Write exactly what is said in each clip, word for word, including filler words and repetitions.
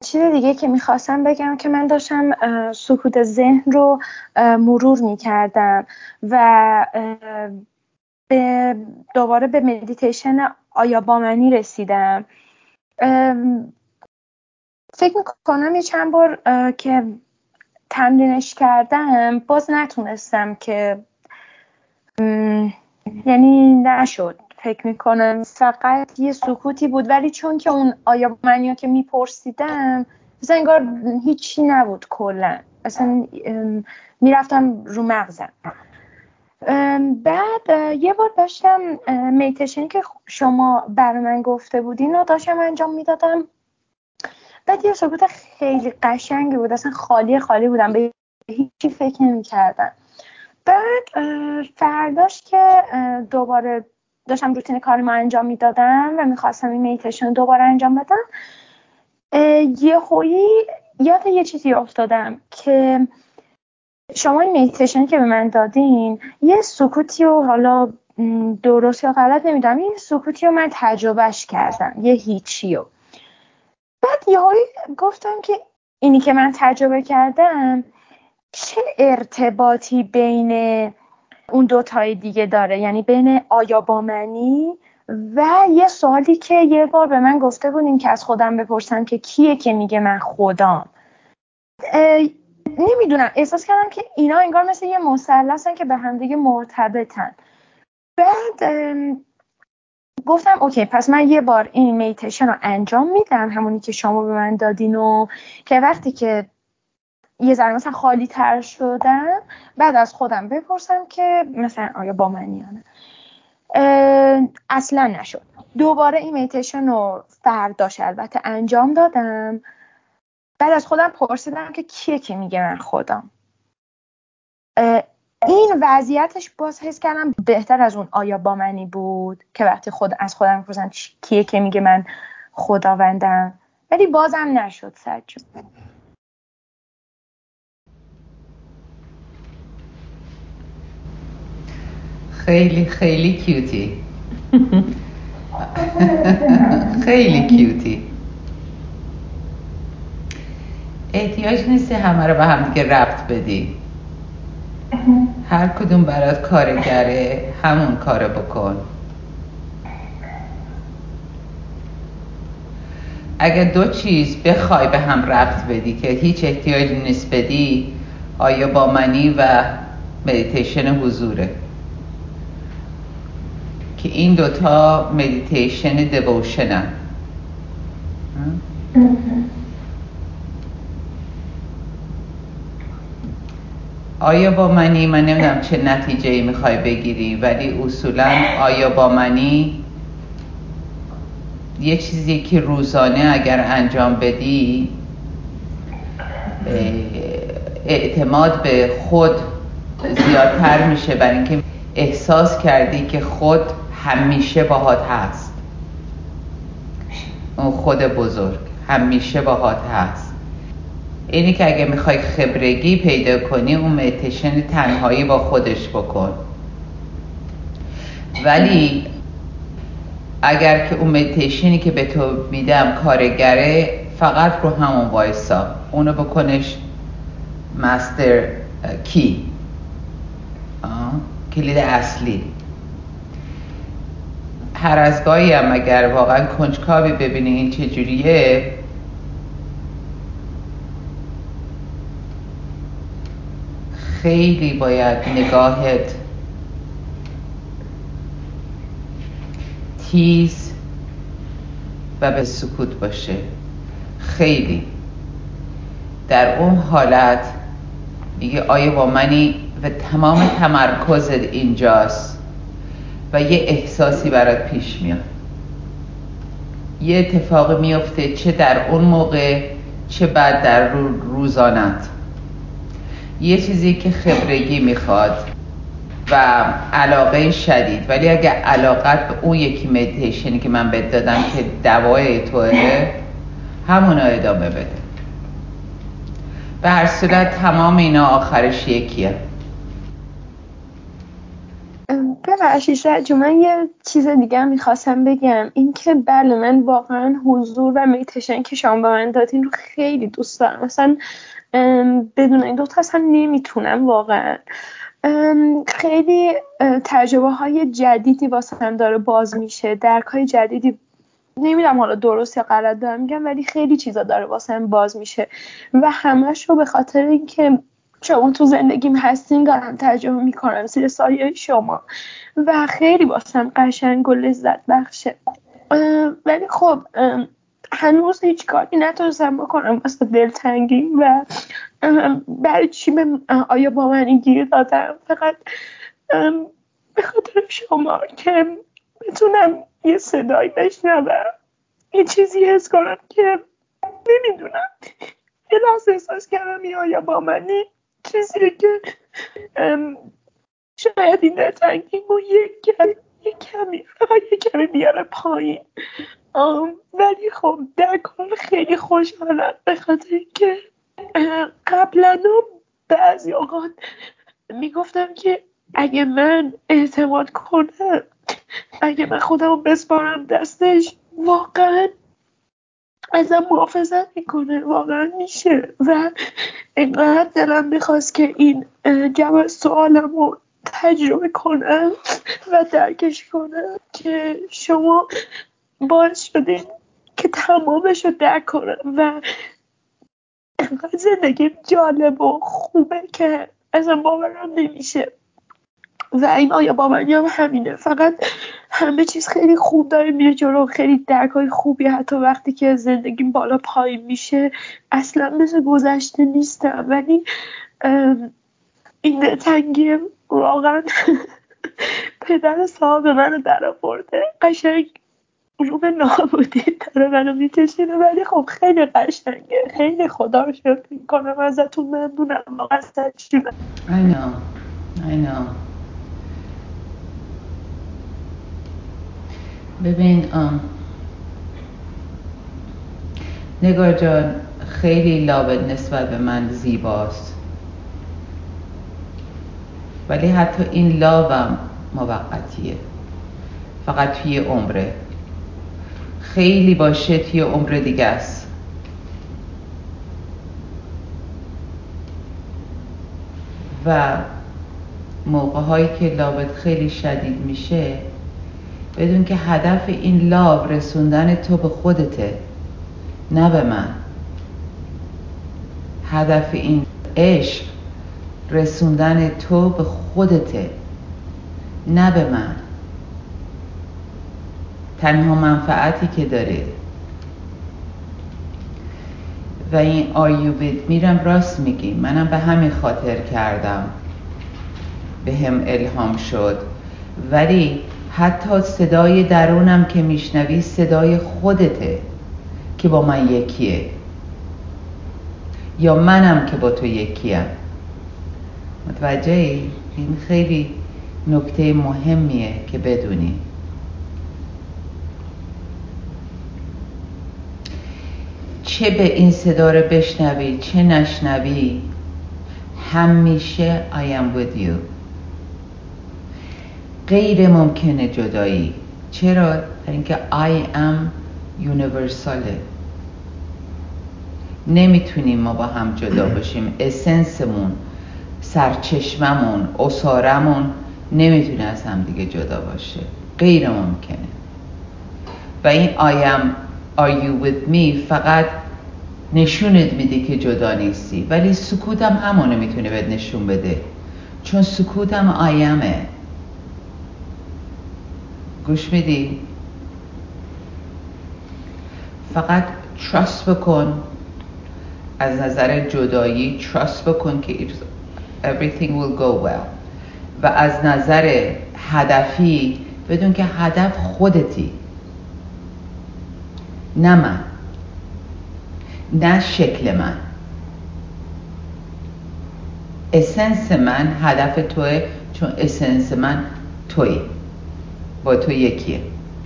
چیز دیگه که میخواستم بگم که من داشتم سکوت ذهن رو مرور میکردم و به دوباره به مدیتیشن آیا با منی رسیدم. فکر میکنم یه چند بار که تمرینش کردم باز نتونستم که یعنی نشد. فکر میکنم فقط یه سکوتی بود، ولی چون که اون آیا با منی که میپرسیدم مثلا انگار هیچی نبود کلا، اصلا میرفتم رو مغزم. بعد یه بار داشتم میتیشنی که شما برای من گفته بودین رو داشتم انجام میدادم. بعد یه سکوت خیلی قشنگی بود، اصلا خالی خالی بودم، به هیچی فکر نمی کردم. بعد فرداش که دوباره داشتم روتین کار ما انجام میدادم و میخواستم این میتیشن دوباره انجام بدم، یه هایی یاد یه چیزی افتادم که شما این میتیشن که به من دادین یه سکوتی و حالا درست یا غلط نمیدونم، یه سکوتی رو من تجربهش کردم، یه هیچی رو. بعد یه هایی گفتم که اینی که من تجربه کردم چه ارتباطی بین اون دوتای دیگه داره، یعنی بین آیا با منی و یه سوالی که یه بار به من گفته بودین که از خودم بپرسم که کیه که میگه من خودم. نمیدونم، احساس کردم که اینا انگار مثل یه مثلثن که به هم دیگه مرتبطن. بعد گفتم اوکی، پس من یه بار این میتیشن رو انجام میدم، همونی که شما به من دادین، و که وقتی که یه ذره مثلا خالی تر شدم بعد از خودم بپرسم که مثلا آیا با منی یا نه. اصلا نشد. دوباره این میتیشن رو فرداش البته انجام دادم، بعد از خودم پرسیدم که کیه که میگه من خودم. این وضعیتش باز حس کردم بهتر از اون آیا با منی بود که وقتی خود از خودم میپرسم کیه که میگه من خداوندم، ولی بازم نشد سجاد. خیلی خیلی کیوتی. خیلی کیوتی. احتیاج نیستی همه رو به هم دیگه ربط بدی. هر کدوم برات کارگره همون کارو بکن. اگه دو چیز بخوای به هم ربط بدی که هیچ احتیاجی نیست بدی، آیا با منی و مدیتیشن حضوره که این دوتا مدیتیشن دیووشن هم. آیا با منی، من نمیدونم چه نتیجه‌ای میخوای بگیری، ولی اصولاً آیا با منی یه چیزی که روزانه اگر انجام بدی اعتماد به خود زیادتر میشه، برای اینکه احساس کردی که خود همیشه باهات هست. اون خود بزرگ همیشه باهات هست. اینی که اگه میخوای خبرگی پیدا کنی اون مدیتیشن تنهایی با خودش بکن، ولی اگر که اون مدیتیشنی که به تو میدم کارگره، فقط رو همون وایسا، اونو بکنش مستر کی، کلید اصلی. هر از گاهی هم اگر واقعا کنجکاوی ببینی این چجوریه، خیلی باید نگاهت تیز و به سکوت باشه. خیلی در اون حالت دیگه آیا با منی و تمام تمرکزت اینجاست و یه احساسی برات پیش میاد، یه اتفاقی میفته، چه در اون موقع چه بعد در روزانت، یه چیزی که خبرگی میخواد و علاقه شدید. ولی اگه علاقت به اون یکی مدیتیشنی که من بهت دادم که دوای توه، همونو ادامه بده. به هر صورت تمام اینا آخرش یکیه. فرشیده جو، من یه چیز دیگه هم میخواستم بگم، این که بله من واقعا حضور و میتیشن که شما به من دادین رو خیلی دوست دارم. مثلا بدون این دوتا اصلا نمیتونم واقعا. خیلی تجربه های جدیدی واسه هم داره باز میشه، درک های جدیدی، نمیدونم حالا درست یا غلط دارم میگم، ولی خیلی چیزا داره واسه هم باز میشه و همش رو به خاطر اینکه شما تو زندگیم هستین دارم تجربه میکنم زیر سایه شما و خیلی واسم قشنگ و لذت بخشه. ولی خب هنوز هیچ کاری نتونستم بکنم واسه دلتنگی و برای چی به آیا با من گیر دادم، فقط به خاطر شما که بتونم یه صدایی بشنوم، یه چیزی حس کنم که نمیدونم، یه لحظه احساس کردم این آیا با منی چیزیه که شاید این دلتنگیمو یک کمی یک کمی فقط یک کمی بیاره پایین. ولی خب در کل خیلی خوشحالم به خاطر که قبلا بعضی اوقات میگفتم که اگه من اعتماد کنم، اگه من خودمو بسپارم دستش، واقعا ازم محافظت میکنه، واقعا میشه. و اینقدر دلم میخواست که این جواب سوالمو تجربه کنم و درکش کنم که شما باعث شدین که تمامش رو درک کنم و اینقدر زندگی جالب و خوبه که ازم باورم نمیشه. و این آیا باوری هم همینه، فقط همه چیز خیلی خوب داره میره جلو، خیلی درکای خوبی، حتی وقتی که زندگیم بالا پایین میشه اصلا مثل گذشته نیستم. ولی این تنگی واقعا پدر صاحب منو در آورده، قشنگ رو به نابودی داره منو میکشیده، ولی خب خیلی قشنگه، خیلی خدا رو شکر میکنم ازتون، ممنونم واقعا. I know I know ببین ام نگار جان، خیلی لابد نسبت به من زیباست، ولی حتی این لابم موقتیه، فقط توی عمره. خیلی باشه توی عمر دیگه است. و موقع هایی که لابد خیلی شدید میشه، بدون که هدف این لاب رسوندن تو به خودته، نه به من. هدف این عشق رسوندن تو به خودته، نه به من. تنها منفعتی که داره و این آیوبید میرم راست میگی، منم به همین خاطر کردم، به هم الهام شد. ولی حتی صدای درونم که میشنوی صدای خودته که با من یکیه، یا منم که با تو یکیم. متوجهی؟ این خیلی نکته مهمیه که بدونی. چه به این صدا رو بشنوی چه نشنوی، همیشه I am with you. غیر ممکنه جدایی. چرا؟ اینکه I am universal. نمیتونیم ما با هم جدا باشیم. اسنسمون، سرچشممون، اسارمون نمیتونه از هم دیگه جدا باشه، غیر ممکنه. و این I am are you with me فقط نشونت میده که جدا نیستی، ولی سکوتم همونه میتونه بهت نشون بده، چون سکوتم I amه. گوش میدی؟ فقط trust بکن، از نظر جدایی trust بکن که everything will go well. و از نظر هدفی بدون که هدف خودتی، نه من، نه شکل من. اسنس من هدف توه، چون اسنس من توی، با تو یکیه.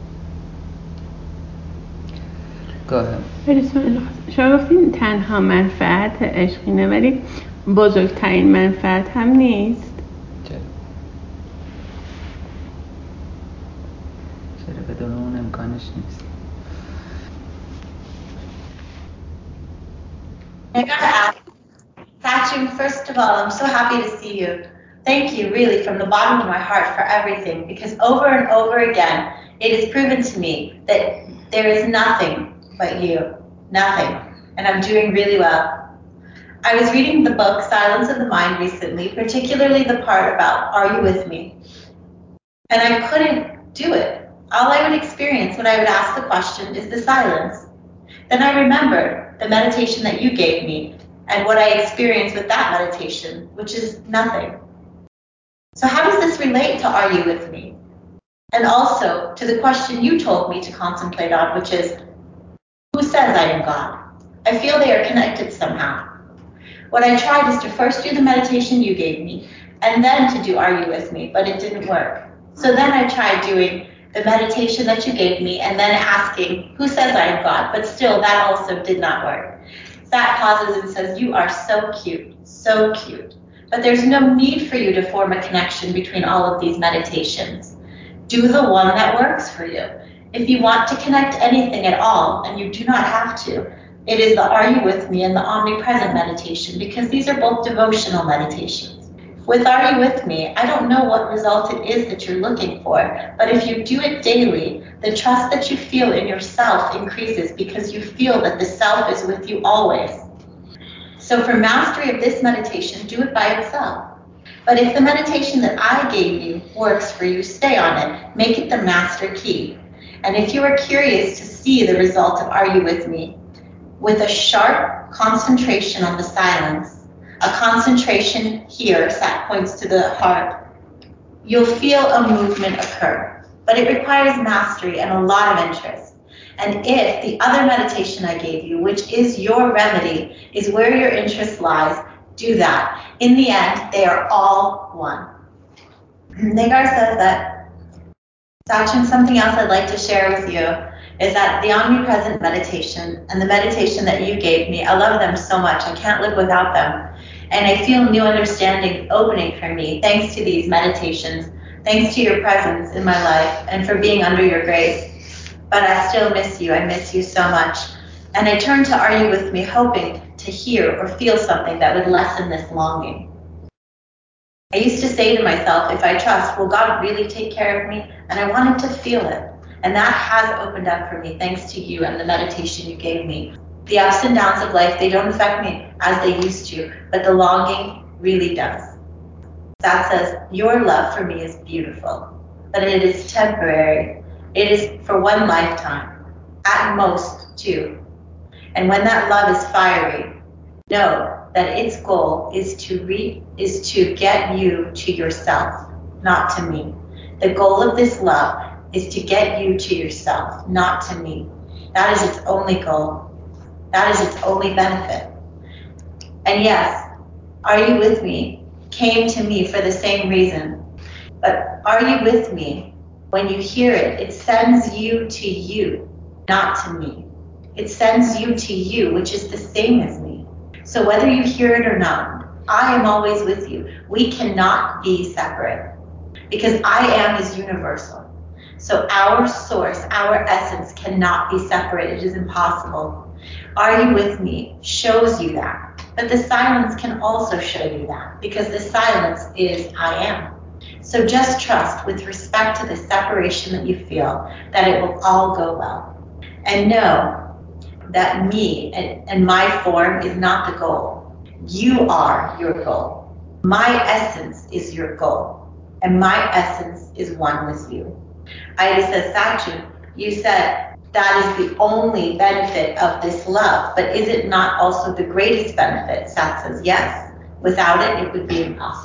گاهم شما گفتین تنها منفعت عشقینه، ولی بزرگترین منفعت هم نیست؟ I gotta ask, Sachin, first of all, I'm so happy to see you. Thank you, really, from the bottom of my heart for everything, because over and over again, it is proven to me that there is nothing but you, nothing, and I'm doing really well. I was reading the book Silence of the Mind recently, particularly the part about Are You With Me? And I couldn't do it. All I would experience when I would ask the question is the silence. Then I remembered the meditation that you gave me and what I experienced with that meditation, which is nothing. So how does this relate to Are You With Me? And also to the question you told me to contemplate on, which is, who says I am God? I feel they are connected somehow. What I tried is to first do the meditation you gave me and then to do Are You With Me, but it didn't work. So then I tried doing the meditation that you gave me and then asking, who says I am God? But still, that also did not work. Zach pauses and says, you are so cute, so cute. But there's no need for you to form a connection between all of these meditations. Do the one that works for you. If you want to connect anything at all, and you do not have to, it is the Are You With Me and the Omnipresent meditation, because these are both devotional meditations. With Are You With Me, I don't know what result it is that you're looking for, but if you do it daily, the trust that you feel in yourself increases because you feel that the self is with you always. So for mastery of this meditation, do it by itself. But if the meditation that I gave you works for you, stay on it. Make it the master key. And if you are curious to see the result of Are You With Me, with a sharp concentration on the silence, a concentration here, that points to the heart, you'll feel a movement occur. But it requires mastery and a lot of interest. And if the other meditation I gave you, which is your remedy, is where your interest lies, do that. In the end, they are all one. Nagar says that, Sachin, something else I'd like to share with you is that the Omnipresent meditation and the meditation that you gave me, I love them so much. I can't live without them. And I feel new understanding opening for me thanks to these meditations, thanks to your presence in my life and for being under your grace. But I still miss you. I miss you so much. And I turn to Are You With Me, hoping to hear or feel something that would lessen this longing. I used to say to myself, if I trust, will God really take care of me? And I wanted to feel it. And that has opened up for me thanks to you and the meditation you gave me. The ups and downs of life, they don't affect me as they used to, but the longing really does. That says, your love for me is beautiful, but it is temporary. It is for one lifetime, at most two. And when that love is fiery, know that its goal is to re- is to get you to yourself, not to me. The goal of this love is to get you to yourself, not to me. That is its only goal. That is its only benefit. And yes, Are You With Me came to me for the same reason. But Are You With Me, when you hear it, it sends you to you, not to me. It sends you to you, which is the same as me. So whether you hear it or not, I am always with you. We cannot be separate because I am is universal. So our source, our essence cannot be separated. It is impossible. Are You With Me shows you that. But the silence can also show you that because the silence is I am. So just trust with respect to the separation that you feel that it will all go well. And know that me and, and my form is not the goal. You are your goal. My essence is your goal. And my essence is one with you. Ida says, Sachin, you said that is the only benefit of this love, but is it not also the greatest benefit? Sat says, yes. Without it, it would be impossible.